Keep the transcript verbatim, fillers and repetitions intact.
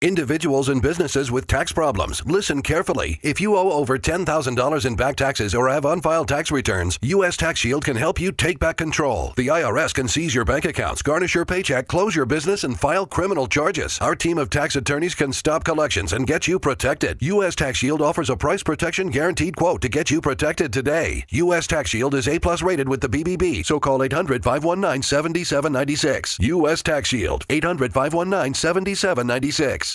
Individuals and businesses with tax problems, listen carefully. If you owe over ten thousand dollars in back taxes or have unfiled tax returns, U S Tax Shield can help you take back control. The I R S can seize your bank accounts, garnish your paycheck, close your business, and file criminal charges. Our team of tax attorneys can stop collections and get you protected. U S Tax Shield offers a price protection guaranteed quote to get you protected today. U S Tax Shield is A plus rated with the B B B, so call eight hundred, five one nine, seven seven nine six. U S Tax Shield, eight hundred, five one nine, seven seven nine six.